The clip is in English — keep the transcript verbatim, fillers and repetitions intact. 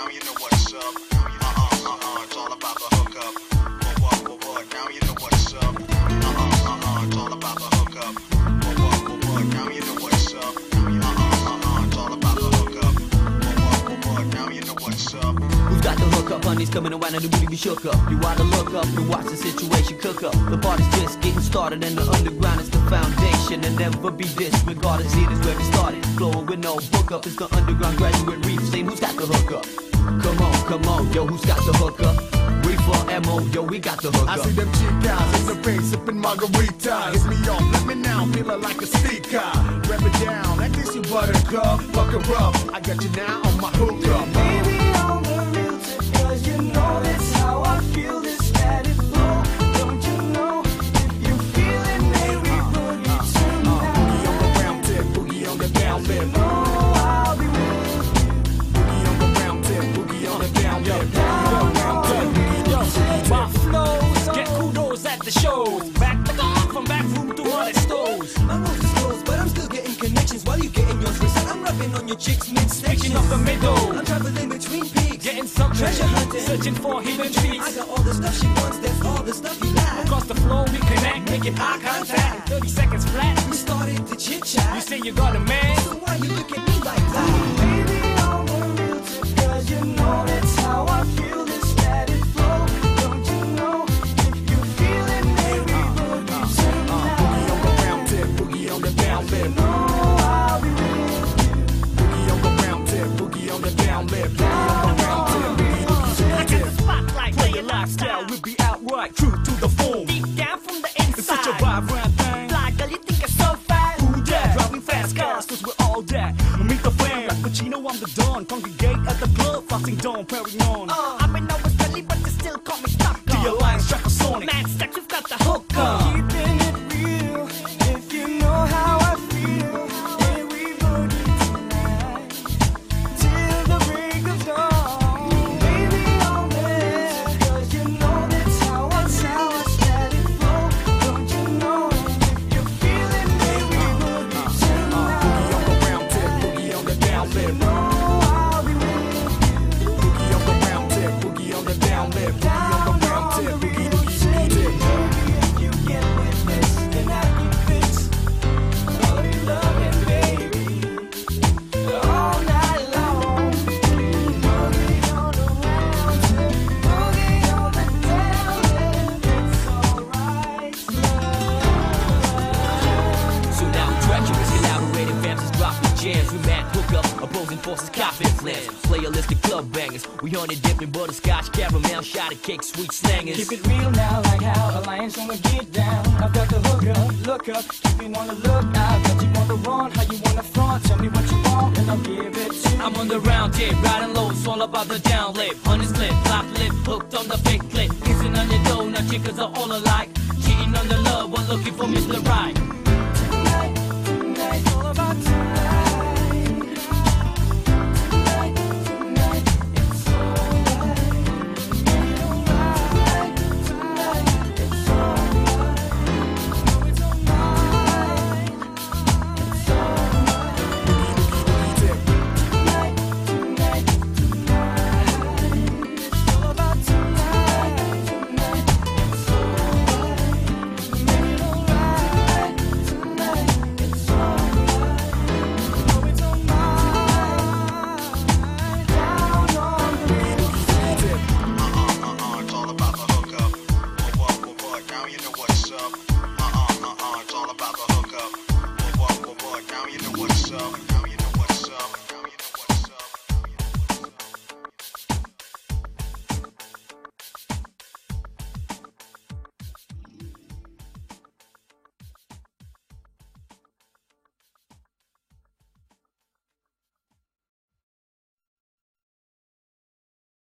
now you know what's up. Uh-uh, uh-uh, it's all about the hookup. What, what, what, what, now you know what's up. Uh-uh, uh-uh, it's all about the hookup. What, what, what, what, now you know what's up. Uh-uh, uh-uh, it's all about the hookup. What, what, what, what, now you know what's up. Who's got the hookup? Honey's coming around and the booty be shook up. You ought to look up and watch the situation cook up. The party's just getting started and the underground is the foundation. And never be disregarded, see this where it started. Flowing with no book up, it's the underground graduate reef. Saying who's got the hookup? Come on, come on, yo, who's got the hookup? Reefer, M O, yo, we got the hookup. I see them cheap guys in the bank sipping margarita. Hit me off, let me now, feeling like a sticker. Rep it down, like this you buttercup. Fuck her up, I got you now on my hookup. Baby, on the real tip, cause you know that's how I feel this static flow. Don't you know, if you feel it, maybe boogie tonight. Boogie on the round tip, boogie on the down lip. Oh, I'll be with you. Boogie on the round tip, boogie on the down lip. My flows get kudos at the shows. Back the car from back room to all the stores. My nose is closed, but I'm still getting connections while you getting yours. Listen, I'm rubbing on your chicks mid-section. Speaking of the middle, I'm traveling between peaks, getting something, treasure hunting, searching for hidden I treats. got all the stuff she wants, that's all the stuff you like. Across the floor we connect, making eye contact. thirty seconds flat. We started to chit-chat. You say you got a man, So why you look at me like that? Baby, on the real tip, cause you know that's how I feel this static flow. Don't you know, if you feel it, maybe boogie tonight. Boogie on the round tip, boogie on the down lip. Oh, I'll be with you. Boogie on the round tip, boogie on the down lip. Boogie on the round tip, boogie, boogie, I got the spotlight, play your lifestyle. We'll be outright true to the form. Deep down from the inside, it's such a vibrant thing. Fly girl, you think it's so fast? Who that? Driving fast cars, cause we're all that. Meet the fam, like Pacino, I'm the Don. Congregate at the club, flossing Don Perignon. Uh, I've been always belly, but they still call me Stock. To your line, strike a sonic. Man, stack, you've got the hook up. keeping it real, if you know how I feel. Hey, we boogie tonight, till the break of dawn. Baby, on there, cause you know that's how I how I static flow. Don't you know, if you feel it, maybe boogie tonight. boogie on the round tip, boogie on the down lip. Oh, I'll be with you. Boogie on the round tip, boogie on the down lip. Boogie on the round tip, boogie, boogie, boogie tip. If you get with this, then I can fix all your loving, baby, all night long. Boogie on the round tip, boogie on the down lip, it's alright, love. So now treacherous, collaborating fams dropping jams. We mad hook up, opposing forces copping plans. Playalistic club bangers, we on it dipping butterscotch, caramel, shot of cake, sweet slangers. Keep it real now, like how Alliance wanna get down. I've got the hook up, look up, keep you on the lookout. Got you on the run, how you wanna front? Tell me what you want, and I'll give it to you. I'm on the round tip, riding low, it's all about the down lip. Hundreds